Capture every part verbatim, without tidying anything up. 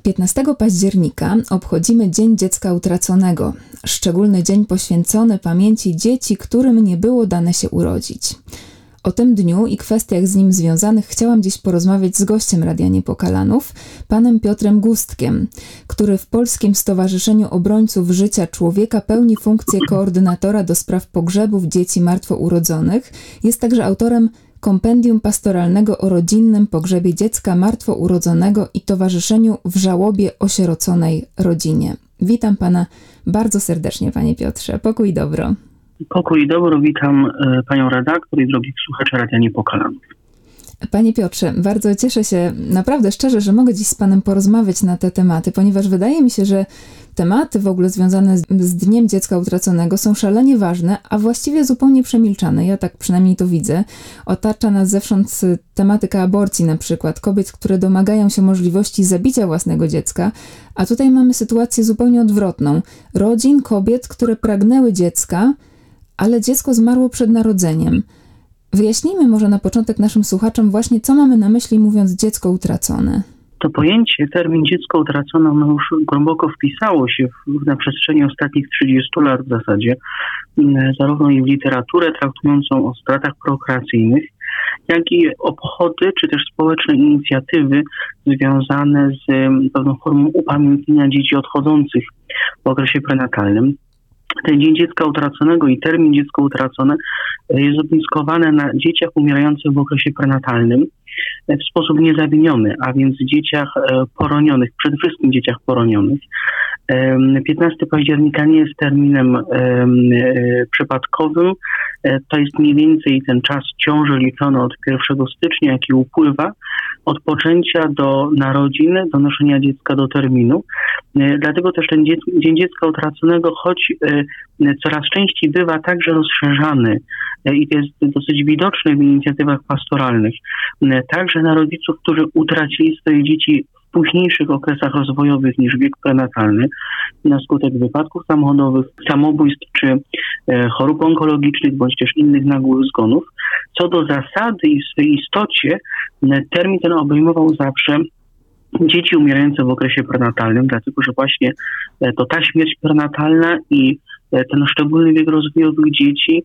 piętnastego października obchodzimy Dzień Dziecka Utraconego, szczególny dzień poświęcony pamięci dzieci, którym nie było dane się urodzić. O tym dniu i kwestiach z nim związanych chciałam dziś porozmawiać z gościem Radia Niepokalanów, panem Piotrem Gustkiem, który w Polskim Stowarzyszeniu Obrońców Życia Człowieka pełni funkcję koordynatora do spraw pogrzebów dzieci martwo urodzonych. Jest także autorem kompendium pastoralnego o rodzinnym pogrzebie dziecka martwo urodzonego i towarzyszeniu w żałobie osieroconej rodzinie. Witam pana bardzo serdecznie, panie Piotrze. Pokój i dobro. Pokój i dobro, witam panią redaktor i drogich słuchaczy Radia Niepokalanów. Panie Piotrze, bardzo cieszę się, naprawdę szczerze, że mogę dziś z panem porozmawiać na te tematy, ponieważ wydaje mi się, że tematy w ogóle związane z, z Dniem Dziecka Utraconego są szalenie ważne, a właściwie zupełnie przemilczane. Ja tak przynajmniej to widzę. Otacza nas zewsząd tematyka aborcji na przykład, kobiet, które domagają się możliwości zabicia własnego dziecka, a tutaj mamy sytuację zupełnie odwrotną. Rodzin, kobiet, które pragnęły dziecka, ale dziecko zmarło przed narodzeniem. Wyjaśnijmy może na początek naszym słuchaczom właśnie, co mamy na myśli, mówiąc dziecko utracone. To pojęcie, termin dziecko utracone, ono już głęboko wpisało się w, na przestrzeni ostatnich trzydziestu lat w zasadzie, zarówno i w literaturę traktującą o stratach prokreacyjnych, jak i obchody, czy też społeczne inicjatywy związane z pewną formą upamiętnienia dzieci odchodzących w okresie prenatalnym. Ten Dzień Dziecka Utraconego i termin dziecko utracone jest ogniskowany na dzieciach umierających w okresie prenatalnym w sposób niezawiniony, a więc dzieciach poronionych, przede wszystkim dzieciach poronionych. piętnastego października nie jest terminem przypadkowym. To jest mniej więcej ten czas ciąży liczony od pierwszego stycznia, jaki upływa od poczęcia do narodzin, do noszenia dziecka do terminu. Dlatego też ten Dzień Dziecka Utraconego, choć coraz częściej bywa także rozszerzany i to jest dosyć widoczne w inicjatywach pastoralnych, także na rodziców, którzy utracili swoje dzieci w późniejszych okresach rozwojowych niż wiek prenatalny na skutek wypadków samochodowych, samobójstw czy chorób onkologicznych bądź też innych nagłych zgonów. Co do zasady i w swojej istocie termin ten obejmował zawsze dzieci umierające w okresie prenatalnym, dlatego że właśnie to ta śmierć prenatalna i ten szczególny wiek rozwojowych dzieci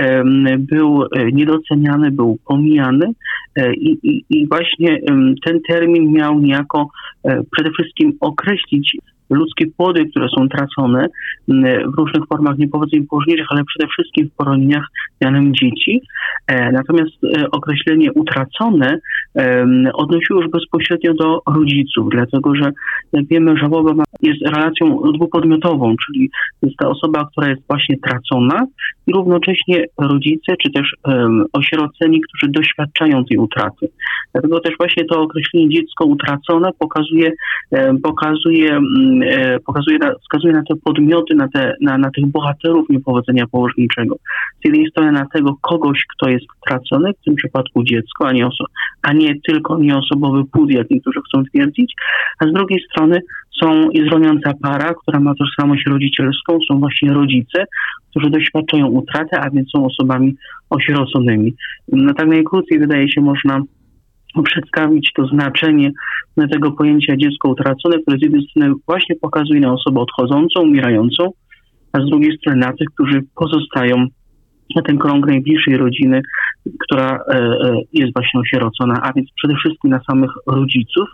był niedoceniany, był pomijany i, i, i właśnie ten termin miał niejako przede wszystkim określić ludzkie płody, które są tracone w różnych formach niepowodzeń położniczych, ale przede wszystkim w poronieniach mianem dzieci. Natomiast określenie utracone odnosiło już bezpośrednio do rodziców, dlatego że jak wiemy, żałoba jest relacją dwupodmiotową, czyli jest ta osoba, która jest właśnie tracona i równocześnie rodzice, czy też um, osieroceni, którzy doświadczają tej utraty. Dlatego też właśnie to określenie dziecko utracone pokazuje, um, pokazuje, um, pokazuje na, wskazuje na te podmioty, na, te, na, na tych bohaterów niepowodzenia położniczego. Z jednej strony na tego kogoś, kto jest tracony, w tym przypadku dziecko, a nie, oso- a nie tylko nieosobowy płód, jak niektórzy chcą twierdzić, a z drugiej strony są jest roniąca para, która ma tożsamość rodzicielską, są właśnie rodzice, którzy doświadczają utraty, a więc są osobami osieroconymi. No tak najkrócej wydaje się można przedstawić to znaczenie tego pojęcia dziecko utracone, które z jednej strony właśnie pokazuje na osobę odchodzącą, umierającą, a z drugiej strony na tych, którzy pozostają na ten krąg najbliższej rodziny, która jest właśnie osierocona, a więc przede wszystkim na samych rodziców.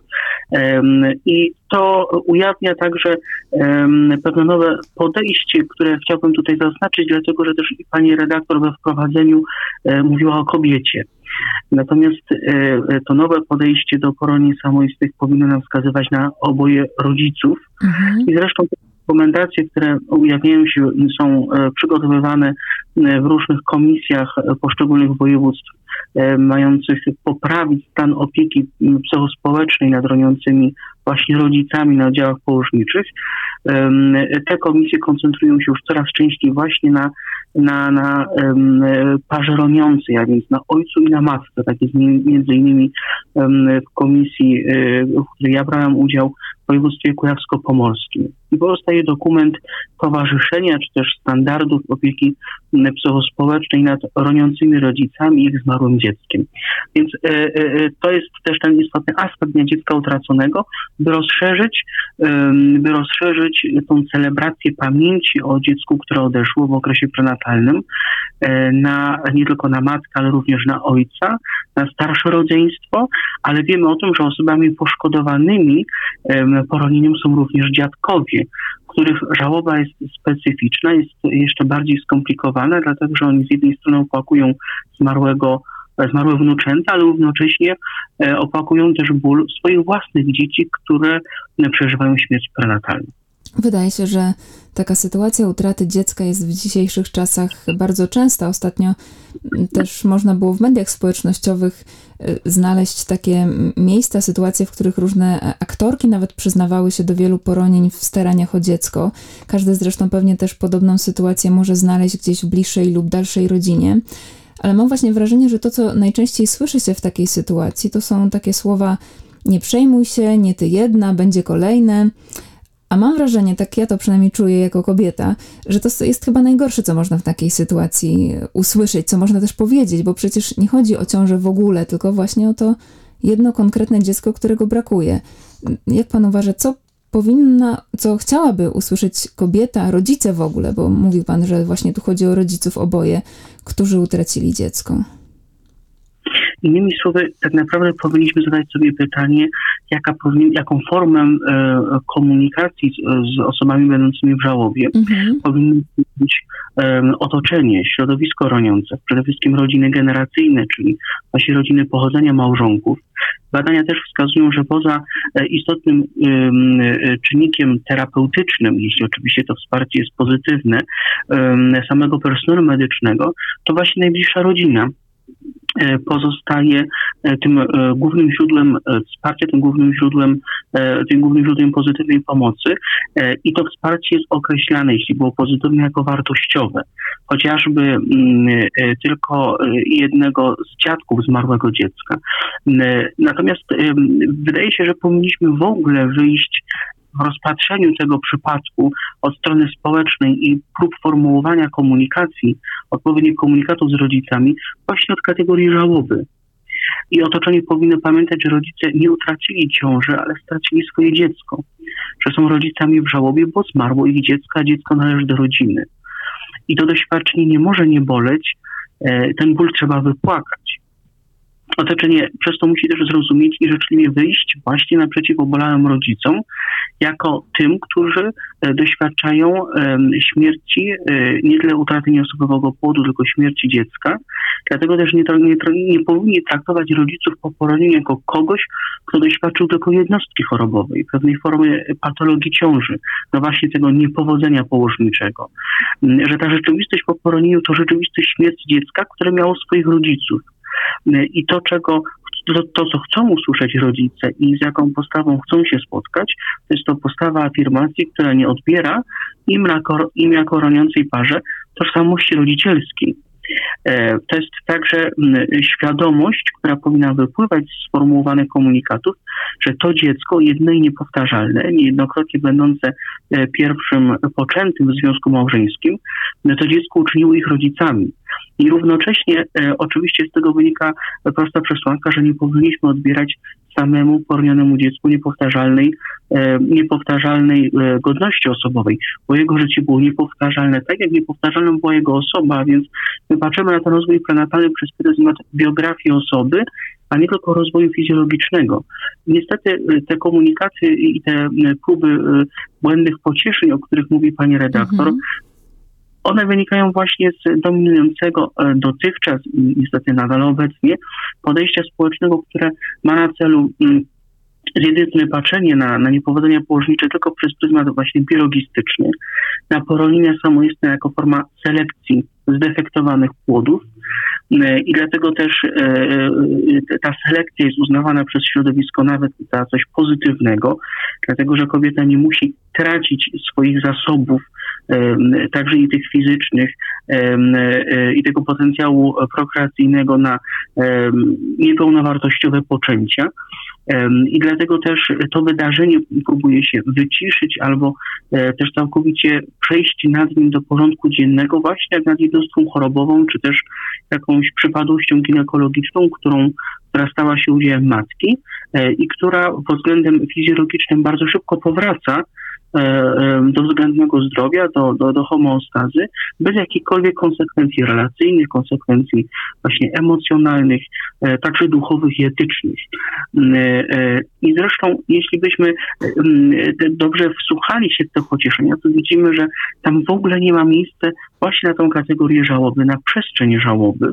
I to ujawnia także pewne nowe podejście, które chciałbym tutaj zaznaczyć, dlatego że też i pani redaktor we wprowadzeniu mówiła o kobiecie. Natomiast to nowe podejście do poronień samoistych powinno nam wskazywać na oboje rodziców. Mhm. I zresztą rekomendacje, które ujawniają się, są przygotowywane w różnych komisjach poszczególnych województw, mających poprawić stan opieki psychospołecznej nad roniącymi właśnie rodzicami na oddziałach położniczych. Te komisje koncentrują się już coraz częściej właśnie na, na, na parze roniącej, a więc na ojcu i na matce. Tak jest między innymi w komisji, w której ja brałem udział, w województwie kujawsko-pomorskim. I powstaje dokument towarzyszenia, czy też standardów opieki psychospołecznej nad roniącymi rodzicami i ich zmarłym dzieckiem. Więc e, e, to jest też ten istotny aspekt Dnia Dziecka Utraconego, by rozszerzyć, e, by rozszerzyć tą celebrację pamięci o dziecku, które odeszło w okresie prenatalnym, e, na, nie tylko na matkę, ale również na ojca, na starsze rodzeństwo, ale wiemy o tym, że osobami poszkodowanymi e, poronieniem są również dziadkowie, których żałoba jest specyficzna, jest jeszcze bardziej skomplikowana, dlatego że oni z jednej strony opłakują zmarłego, zmarłe wnuczęta, ale równocześnie opłakują też ból swoich własnych dzieci, które przeżywają śmierć prenatalną. Wydaje się, że taka sytuacja utraty dziecka jest w dzisiejszych czasach bardzo częsta. Ostatnio też można było w mediach społecznościowych znaleźć takie miejsca, sytuacje, w których różne aktorki nawet przyznawały się do wielu poronień w staraniach o dziecko. Każdy zresztą pewnie też podobną sytuację może znaleźć gdzieś w bliższej lub dalszej rodzinie. Ale mam właśnie wrażenie, że to, co najczęściej słyszy się w takiej sytuacji, to są takie słowa: nie przejmuj się, nie ty jedna, będzie kolejne. A mam wrażenie, tak ja to przynajmniej czuję jako kobieta, że to jest chyba najgorsze, co można w takiej sytuacji usłyszeć, co można też powiedzieć, bo przecież nie chodzi o ciążę w ogóle, tylko właśnie o to jedno konkretne dziecko, którego brakuje. Jak pan uważa, co powinna, co chciałaby usłyszeć kobieta, rodzice w ogóle, bo mówił pan, że właśnie tu chodzi o rodziców oboje, którzy utracili dziecko? Innymi słowy, tak naprawdę powinniśmy zadać sobie pytanie, jaka powinien, jaką formę e, komunikacji z, z osobami będącymi w żałobie mhm. powinno być e, otoczenie, środowisko roniące, przede wszystkim rodziny generacyjne, czyli właśnie rodziny pochodzenia małżonków. Badania też wskazują, że poza e, istotnym e, czynnikiem terapeutycznym, jeśli oczywiście to wsparcie jest pozytywne, e, samego personelu medycznego, to właśnie najbliższa rodzina pozostaje tym głównym źródłem wsparcia, tym głównym źródłem, tym głównym źródłem pozytywnej pomocy i to wsparcie jest określane, jeśli było pozytywne, jako wartościowe. Chociażby tylko jednego z dziadków zmarłego dziecka. Natomiast wydaje się, że powinniśmy w ogóle wyjść w rozpatrzeniu tego przypadku od strony społecznej i prób formułowania komunikacji, odpowiednich komunikatów z rodzicami, właśnie od kategorii żałoby. I otoczenie powinno pamiętać, że rodzice nie utracili ciąży, ale stracili swoje dziecko. Że są rodzicami w żałobie, bo zmarło ich dziecko, a dziecko należy do rodziny. I to doświadczenie nie może nie boleć, ten ból trzeba wypłakać. Otoczenie przez to musi też zrozumieć i życzliwie wyjść właśnie naprzeciw obalałym rodzicom, jako tym, którzy doświadczają śmierci, nie tyle utraty nieosobowego płodu, tylko śmierci dziecka. Dlatego też nie, nie, nie powinni traktować rodziców po poronieniu jako kogoś, kto doświadczył tylko jednostki chorobowej, pewnej formy patologii ciąży, no właśnie tego niepowodzenia położniczego. Że ta rzeczywistość po poronieniu to rzeczywistość śmierci dziecka, które miało swoich rodziców. I to, czego, to, to, co chcą usłyszeć rodzice i z jaką postawą chcą się spotkać, to jest to postawa afirmacji, która nie odbiera im jako, im jako roniącej parze tożsamości rodzicielskiej. To jest także świadomość, która powinna wypływać z sformułowanych komunikatów, że to dziecko jedno i niepowtarzalne, niejednokrotnie będące pierwszym poczętym w związku małżeńskim, to dziecko uczyniło ich rodzicami. I równocześnie e, oczywiście z tego wynika prosta przesłanka, że nie powinniśmy odbierać samemu poronionemu dziecku niepowtarzalnej, e, niepowtarzalnej e, godności osobowej, bo jego życie było niepowtarzalne, tak jak niepowtarzalną była jego osoba, a więc my patrzymy na ten rozwój prenatalny przez pryzmat biografii osoby, a nie tylko rozwoju fizjologicznego. Niestety te komunikacje i te próby błędnych pocieszeń, o których mówi pani redaktor, mhm. one wynikają właśnie z dominującego dotychczas, niestety nadal obecnie, podejścia społecznego, które ma na celu z jednej strony patrzenie na, na niepowodzenia położnicze tylko przez pryzmat właśnie biologistyczny, na poronienia samoistne jako forma selekcji zdefektowanych płodów i dlatego też ta selekcja jest uznawana przez środowisko nawet za coś pozytywnego, dlatego że kobieta nie musi tracić swoich zasobów, także i tych fizycznych, i tego potencjału prokreacyjnego na niepełnowartościowe poczęcia. I dlatego też to wydarzenie próbuje się wyciszyć albo też całkowicie przejść nad nim do porządku dziennego, właśnie jak nad jednostką chorobową, czy też jakąś przypadłością ginekologiczną, którą, która stała się udziałem matki i która pod względem fizjologicznym bardzo szybko powraca do względnego zdrowia, do, do, do homeostazy, bez jakichkolwiek konsekwencji relacyjnych, konsekwencji właśnie emocjonalnych, także duchowych i etycznych. I zresztą, jeśli byśmy dobrze wsłuchali się w te pocieszenia, to widzimy, że tam w ogóle nie ma miejsca właśnie na tą kategorię żałoby, na przestrzeń żałoby.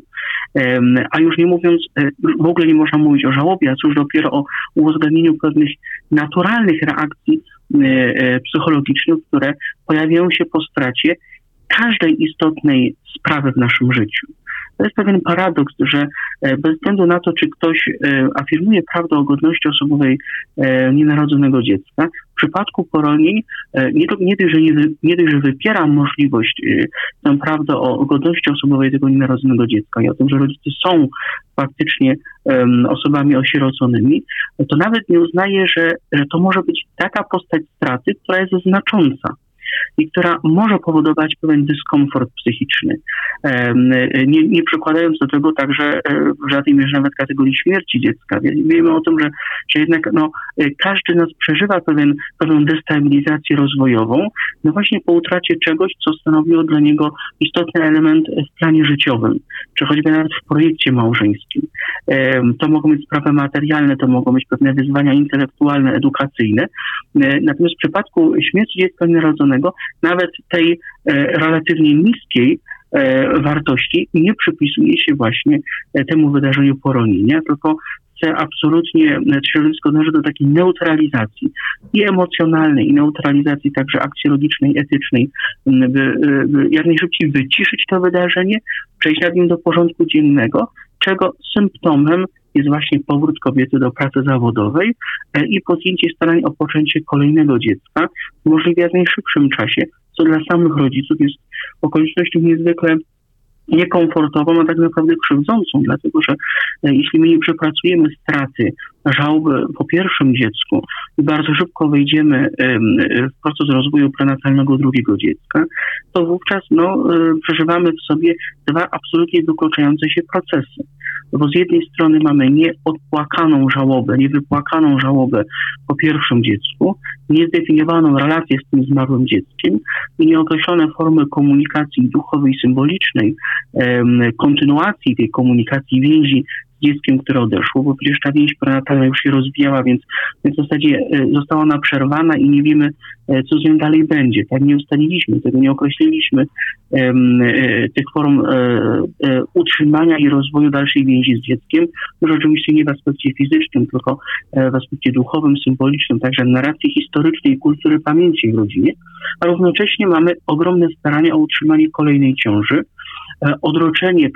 A już nie mówiąc, w ogóle nie można mówić o żałobie, a cóż dopiero o uwzględnieniu pewnych naturalnych reakcji psychologicznych, które pojawiają się po stracie każdej istotnej sprawy w naszym życiu. To jest pewien paradoks, że bez względu na to, czy ktoś afirmuje prawdę o godności osobowej nienarodzonego dziecka, w przypadku poronień nie, nie, dość, że nie, nie dość, że wypiera możliwość, tę prawdę o godności osobowej tego nienarodzonego dziecka i o tym, że rodzice są faktycznie um, osobami osieroconymi, to nawet nie uznaje, że, że to może być taka postać straty, która jest znacząca i która może powodować pewien dyskomfort psychiczny, nie, nie przykładając do tego także w żadnej mierze nawet kategorii śmierci dziecka. Wiemy o tym, że, że jednak no, każdy z nas przeżywa pewien, pewną destabilizację rozwojową, no właśnie po utracie czegoś, co stanowiło dla niego istotny element w planie życiowym, czy choćby nawet w projekcie małżeńskim. To mogą być sprawy materialne, to mogą być pewne wyzwania intelektualne, edukacyjne. Natomiast w przypadku śmierci dziecka nienarodzonego nawet tej e, relatywnie niskiej e, wartości nie przypisuje się właśnie e, temu wydarzeniu poronienia, tylko chce absolutnie, środowisko dąży do takiej neutralizacji i emocjonalnej, i neutralizacji także aksjologicznej, etycznej, by, by jak najszybciej wyciszyć to wydarzenie, przejść nad nim do porządku dziennego, czego symptomem jest właśnie powrót kobiety do pracy zawodowej i podjęcie starań o poczęcie kolejnego dziecka, możliwie w najszybszym czasie, co dla samych rodziców jest okolicznością niezwykle niekomfortową, a tak naprawdę krzywdzącą, dlatego że jeśli my nie przepracujemy straty, żałoby po pierwszym dziecku i bardzo szybko wejdziemy w proces rozwoju prenatalnego drugiego dziecka, to wówczas no, przeżywamy w sobie dwa absolutnie wykluczające się procesy. Bo z jednej strony mamy nieodpłakaną żałobę, niewypłakaną żałobę po pierwszym dziecku, niezdefiniowaną relację z tym zmarłym dzieckiem i nieokreślone formy komunikacji duchowej, symbolicznej, kontynuacji tej komunikacji, więzi z dzieckiem, które odeszło, bo przecież ta więź prenatalna już się rozwijała, więc, więc w zasadzie została ona przerwana i nie wiemy, co z nią dalej będzie. Tak nie ustaliliśmy tego, nie określiliśmy um, tych form um, utrzymania i rozwoju dalszej więzi z dzieckiem, już oczywiście nie w aspekcie fizycznym, tylko w aspekcie duchowym, symbolicznym, także narracji historycznej, kultury pamięci w rodzinie, a równocześnie mamy ogromne starania o utrzymanie kolejnej ciąży, odroczenie,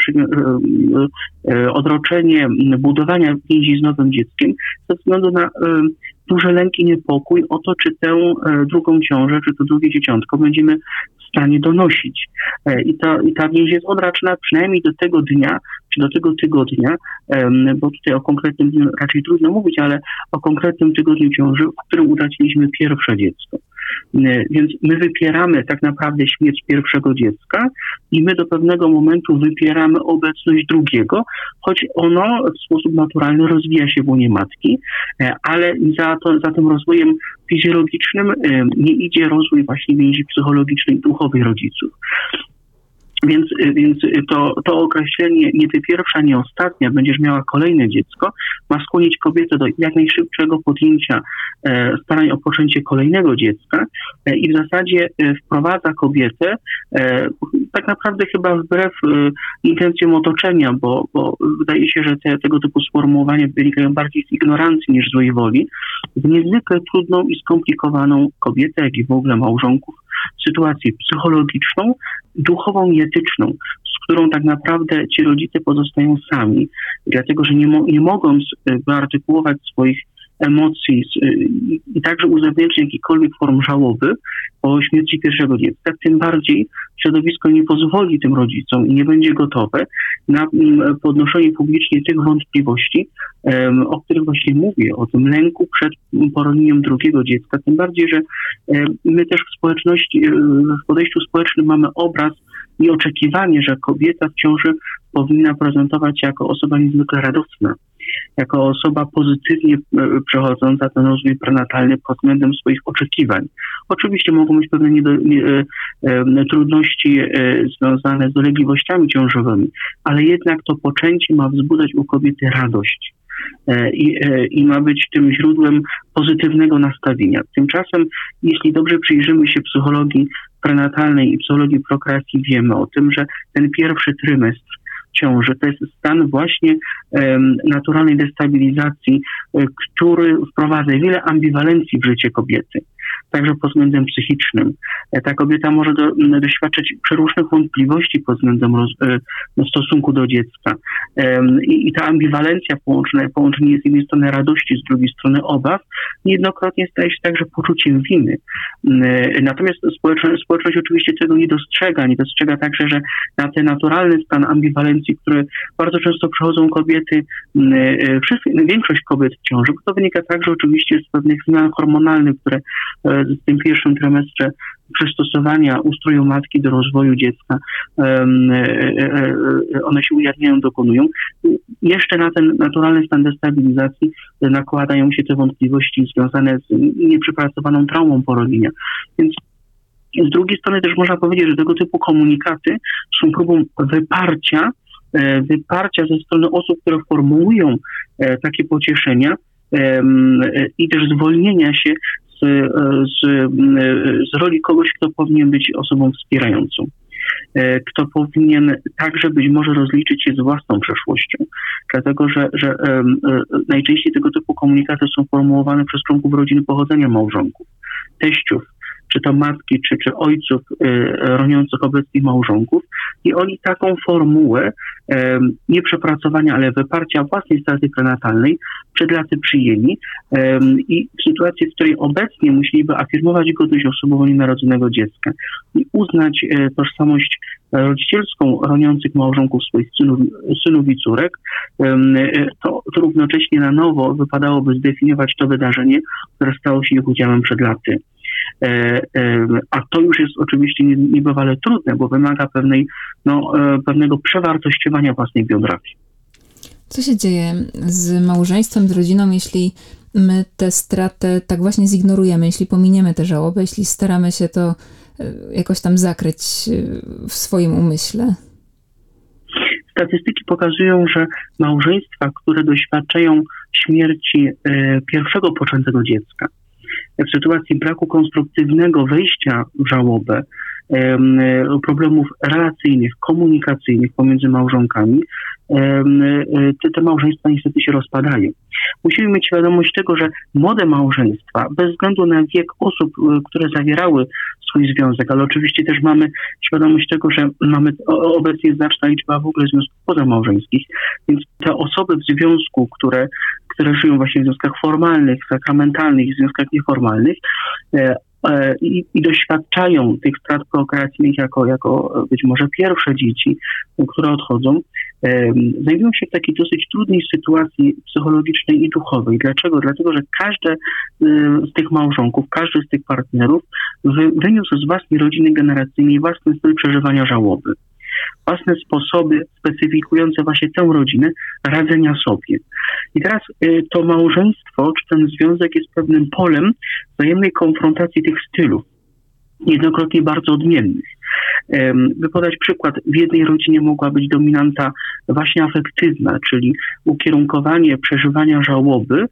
odroczenie budowania więzi z nowym dzieckiem ze względu na duży lęk i niepokój o to, czy tę drugą ciążę, czy to drugie dzieciątko będziemy w stanie donosić. I ta, i ta więź jest odraczna przynajmniej do tego dnia, czy do tego tygodnia, bo tutaj o konkretnym dniu raczej trudno mówić, ale o konkretnym tygodniu ciąży, w którym utraciliśmy pierwsze dziecko. Więc my wypieramy tak naprawdę śmierć pierwszego dziecka i my do pewnego momentu wypieramy obecność drugiego, choć ono w sposób naturalny rozwija się w łonie matki, ale za, to, za tym rozwojem fizjologicznym nie idzie rozwój właśnie więzi psychologicznej, duchowej rodziców. Więc, więc to, to określenie nie ty pierwsza, nie ostatnia, będziesz miała kolejne dziecko, ma skłonić kobietę do jak najszybszego podjęcia e, starań o poczęcie kolejnego dziecka e, i w zasadzie e, wprowadza kobietę e, tak naprawdę chyba wbrew e, intencjom otoczenia, bo, bo wydaje się, że te, tego typu sformułowania wynikają bardziej z ignorancji niż złej woli, w niezwykle trudną i skomplikowaną kobietę, jak i w ogóle małżonków, sytuację psychologiczną, duchową i etyczną, z którą tak naprawdę ci rodzice pozostają sami, dlatego że nie, mo- nie mogąc wyartykułować swoich emocji i także uzewnętrznienia jakichkolwiek form żałoby po śmierci pierwszego dziecka, tym bardziej środowisko nie pozwoli tym rodzicom i nie będzie gotowe na podnoszenie publicznie tych wątpliwości, o których właśnie mówię, o tym lęku przed poronieniem drugiego dziecka, tym bardziej, że my też w społeczności, w podejściu społecznym mamy obraz i oczekiwanie, że kobieta w ciąży powinna prezentować się jako osoba niezwykle radosna, jako osoba pozytywnie przechodząca ten rozwój prenatalny pod względem swoich oczekiwań. Oczywiście mogą być pewne niedo, nie, e, trudności e, związane z dolegliwościami ciążowymi, ale jednak to poczęcie ma wzbudzać u kobiety radość. I, i ma być tym źródłem pozytywnego nastawienia. Tymczasem, jeśli dobrze przyjrzymy się psychologii prenatalnej i psychologii prokreacji, wiemy o tym, że ten pierwszy trymestr ciąży to jest stan właśnie um, naturalnej destabilizacji, um, który wprowadza wiele ambiwalencji w życie kobiety, także pod względem psychicznym. Ta kobieta może do, doświadczać przeróżnych wątpliwości pod względem roz, no, stosunku do dziecka. Um, i, I ta ambiwalencja połączona, połączenie z jednej strony radości, z drugiej strony obaw, niejednokrotnie staje się także poczuciem winy. Um, natomiast społeczność, społeczność oczywiście tego nie dostrzega. Nie dostrzega także, że na ten naturalny stan ambiwalencji, które bardzo często przechodzą kobiety, um, wszyscy, większość kobiet w ciąży, bo to wynika także oczywiście z pewnych zmian hormonalnych, które w tym pierwszym trymestrze przystosowania ustroju matki do rozwoju dziecka, one się ujawniają, dokonują. Jeszcze na ten naturalny stan destabilizacji nakładają się te wątpliwości związane z nieprzepracowaną traumą poronienia. Więc z drugiej strony też można powiedzieć, że tego typu komunikaty są próbą wyparcia, wyparcia ze strony osób, które formułują takie pocieszenia i też zwolnienia się Z, z, z roli kogoś, kto powinien być osobą wspierającą, kto powinien także być może rozliczyć się z własną przeszłością, dlatego że, że um, najczęściej tego typu komunikaty są formułowane przez członków rodziny pochodzenia małżonków, teściów, czy to matki, czy, czy ojców y, roniących obecnych małżonków i oni taką formułę y, nie przepracowania, ale wyparcia własnej straty prenatalnej przed laty przyjęli y, i w sytuacji, w której obecnie musieliby afirmować godność osobową nienarodzonego dziecka i uznać y, tożsamość rodzicielską roniących małżonków swoich synów, synów i córek, y, to, to równocześnie na nowo wypadałoby zdefiniować to wydarzenie, które stało się ich udziałem przed laty. A to już jest oczywiście niebywale trudne, bo wymaga pewnej, no, pewnego przewartościowania własnej biografii. Co się dzieje z małżeństwem, z rodziną, jeśli my tę stratę tak właśnie zignorujemy, jeśli pominiemy tę żałobę, jeśli staramy się to jakoś tam zakryć w swoim umyśle? Statystyki pokazują, że małżeństwa, które doświadczają śmierci pierwszego poczętego dziecka, w sytuacji braku konstruktywnego wejścia w żałobę, problemów relacyjnych, komunikacyjnych pomiędzy małżonkami, te, te małżeństwa niestety się rozpadają. Musimy mieć świadomość tego, że młode małżeństwa, bez względu na wiek osób, które zawierały swój związek, ale oczywiście też mamy świadomość tego, że mamy obecnie znaczna liczba w ogóle związków pozamałżeńskich, więc te osoby w związku, które, które żyją właśnie w związkach formalnych, sakramentalnych i związkach nieformalnych, I, i doświadczają tych strat prokreacyjnych jako, jako być może pierwsze dzieci, które odchodzą, e, znajdują się w takiej dosyć trudnej sytuacji psychologicznej i duchowej. Dlaczego? Dlatego, że każde e, z tych małżonków, każdy z tych partnerów wy, wyniósł z własnej rodziny generacyjnej własny styl przeżywania żałoby. Własne sposoby specyfikujące właśnie tę rodzinę radzenia sobie. I teraz y, to małżeństwo, czy ten związek jest pewnym polem wzajemnej konfrontacji tych stylów, jednokrotnie bardzo odmiennych. By podać przykład, w jednej rodzinie mogła być dominanta właśnie afektywna, czyli ukierunkowanie przeżywania żałoby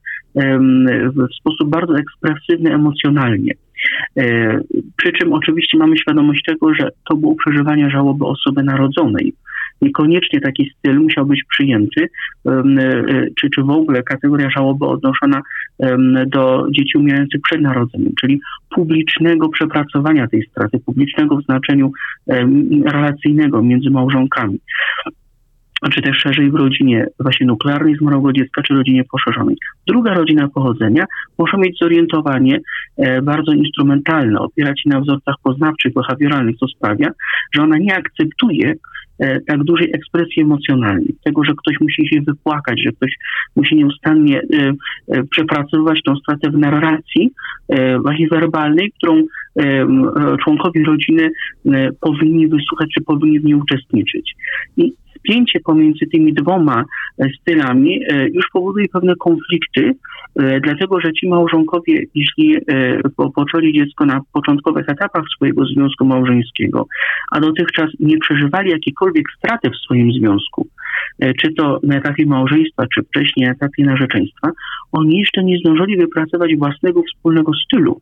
w sposób bardzo ekspresywny emocjonalnie. Przy czym oczywiście mamy świadomość tego, że to było przeżywanie żałoby osoby narodzonej. Niekoniecznie taki styl musiał być przyjęty, czy, czy w ogóle kategoria żałoby odnoszona do dzieci umierających przed narodzeniem, czyli publicznego przepracowania tej straty, publicznego w znaczeniu relacyjnego między małżonkami. czy też szerzej w rodzinie właśnie nuklearnej zmarłego dziecka, czy rodzinie poszerzonej. Druga rodzina pochodzenia może mieć zorientowanie e, bardzo instrumentalne, opierać się na wzorcach poznawczych, behawioralnych, co sprawia, że ona nie akceptuje e, tak dużej ekspresji emocjonalnej, tego, że ktoś musi się wypłakać, że ktoś musi nieustannie e, e, przepracowywać tą stratę w narracji e, właśnie werbalnej, którą e, e, członkowie rodziny e, powinni wysłuchać, czy powinni w niej uczestniczyć. I spięcie pomiędzy tymi dwoma stylami już powoduje pewne konflikty, dlatego że ci małżonkowie, jeśli poczęli dziecko na początkowych etapach swojego związku małżeńskiego, a dotychczas nie przeżywali jakiejkolwiek straty w swoim związku, czy to na etapie małżeństwa, czy wcześniej na etapie narzeczeństwa, oni jeszcze nie zdążyli wypracować własnego wspólnego stylu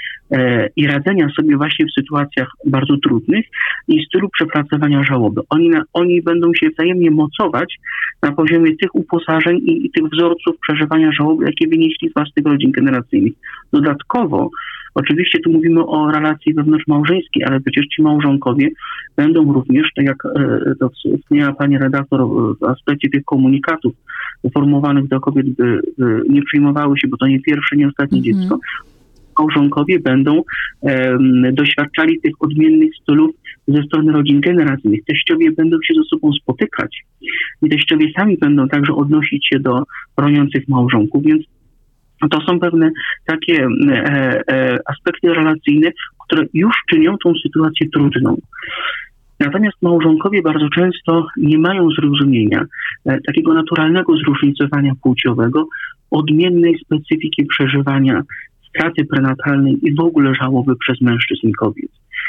i radzenia sobie właśnie w sytuacjach bardzo trudnych i stylu przepracowania żałoby. Oni, na, oni będą się wzajemnie mocować na poziomie tych uposażeń i, i tych wzorców przeżywania żałoby, jakie wynieśli z własnych rodzin generacyjnych. Dodatkowo, oczywiście tu mówimy o relacji wewnątrzmałżeńskiej, ale przecież ci małżonkowie będą również, tak jak to wspomniała pani redaktor, w aspekcie tych komunikatów formułowanych do kobiet, by, by nie przyjmowały się, bo to nie pierwsze, nie ostatnie mm-hmm. dziecko, małżonkowie będą um, doświadczali tych odmiennych stylów ze strony rodzin generacyjnych. Teściowie będą się ze sobą spotykać i teściowie sami będą także odnosić się do roniących małżonków, więc to są pewne takie e, e, aspekty relacyjne, które już czynią tą sytuację trudną. Natomiast małżonkowie bardzo często nie mają zrozumienia e, takiego naturalnego zróżnicowania płciowego, odmiennej specyfiki przeżywania straty prenatalnej i w ogóle żałoby przez mężczyzn i kobiet.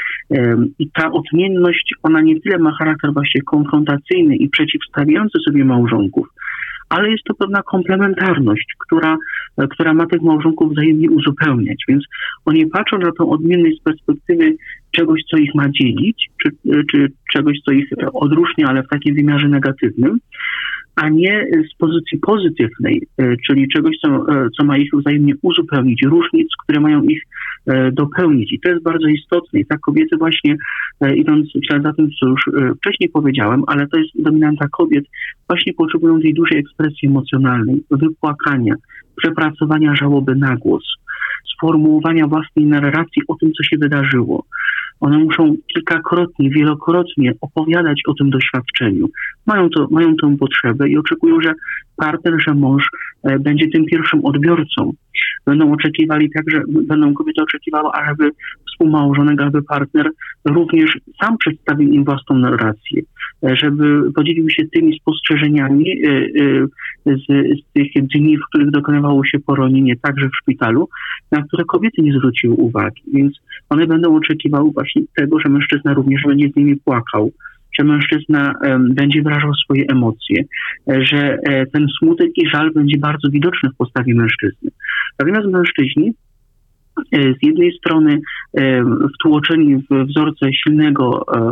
I ta odmienność, ona nie tyle ma charakter właśnie konfrontacyjny i przeciwstawiający sobie małżonków, ale jest to pewna komplementarność, która, która ma tych małżonków wzajemnie uzupełniać. Więc oni patrzą na tą odmienność z perspektywy czegoś, co ich ma dzielić, czy, czy czegoś, co ich odróżnia, ale w takim wymiarze negatywnym, a nie z pozycji pozytywnej, czyli czegoś, co, co ma ich wzajemnie uzupełnić, różnic, które mają ich dopełnić. I to jest bardzo istotne. I tak kobiety właśnie, idąc w ślad za tym, co już wcześniej powiedziałem, ale to jest dominanta kobiet, właśnie potrzebują tej dużej ekspresji emocjonalnej, wypłakania, przepracowania żałoby na głos, sformułowania własnej narracji o tym, co się wydarzyło. One muszą kilkakrotnie, wielokrotnie opowiadać o tym doświadczeniu. Mają, to, mają tę potrzebę i oczekują, że partner, że mąż e, będzie tym pierwszym odbiorcą. Będą oczekiwali także, będą kobiety oczekiwały, aby współmałżonek, aby partner również sam przedstawił im własną narrację, e, żeby podzielił się tymi spostrzeżeniami e, e, z, z tych dni, w których dokonywało się poronienie, także w szpitalu, na które kobiety nie zwróciły uwagi. Więc one będą oczekiwały właśnie tego, że mężczyzna również będzie z nimi płakał, że mężczyzna um, będzie wyrażał swoje emocje, że e, ten smutek i żal będzie bardzo widoczny w postawie mężczyzny. Natomiast mężczyźni e, z jednej strony e, wtłoczeni w wzorce silnego, e,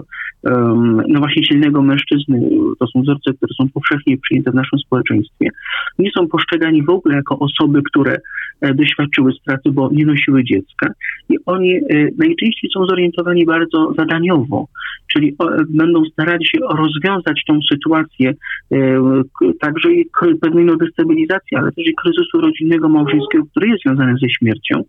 no właśnie silnego mężczyzny, to są wzorce, które są powszechnie przyjęte w naszym społeczeństwie, nie są postrzegani w ogóle jako osoby, które doświadczyły straty, bo nie nosiły dziecka. I oni najczęściej są zorientowani bardzo zadaniowo, czyli będą starali się rozwiązać tą sytuację także i pewnej no, destabilizacji, ale też i kryzysu rodzinnego, małżeńskiego, który jest związany ze śmiercią,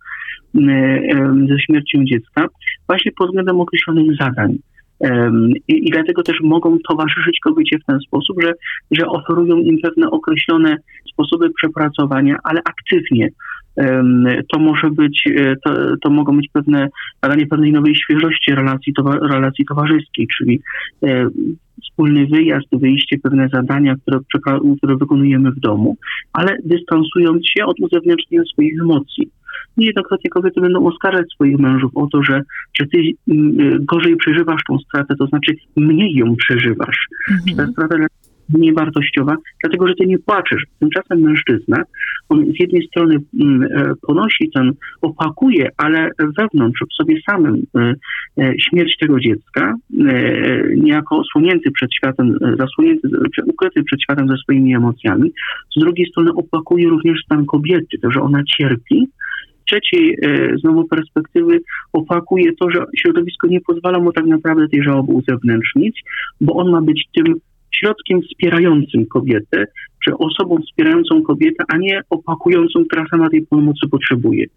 ze śmiercią dziecka, właśnie pod względem określonych zadań. I, I dlatego też mogą towarzyszyć kobiecie w ten sposób, że, że oferują im pewne określone sposoby przepracowania, ale aktywnie. To może być, to, to mogą być pewne, badanie pewnej nowej świeżości relacji, towa, relacji towarzyskiej, czyli e, wspólny wyjazd, wyjście, pewne zadania, które, które wykonujemy w domu, ale dystansując się od uzewnętrznienia swoich emocji. Niejednokrotnie kobiety będą oskarżać swoich mężów o to, że, że ty gorzej przeżywasz tą stratę, to znaczy mniej ją przeżywasz. Mhm. Że ta strata jest mniej wartościowa, dlatego że ty nie płaczesz. Tymczasem mężczyzna, on z jednej strony ponosi ten, opakuje, ale wewnątrz, w sobie samym śmierć tego dziecka, niejako osłonięty przed światem, zasłonięty, ukryty przed światem ze swoimi emocjami. Z drugiej strony opakuje również stan kobiety, to, że ona cierpi. Trzeciej e, znowu perspektywy opakuje to, że środowisko nie pozwala mu tak naprawdę tej żałoby uzewnętrznić, bo on ma być tym środkiem wspierającym kobietę, czy osobą wspierającą kobietę, a nie opakującą, która sama tej pomocy potrzebuje.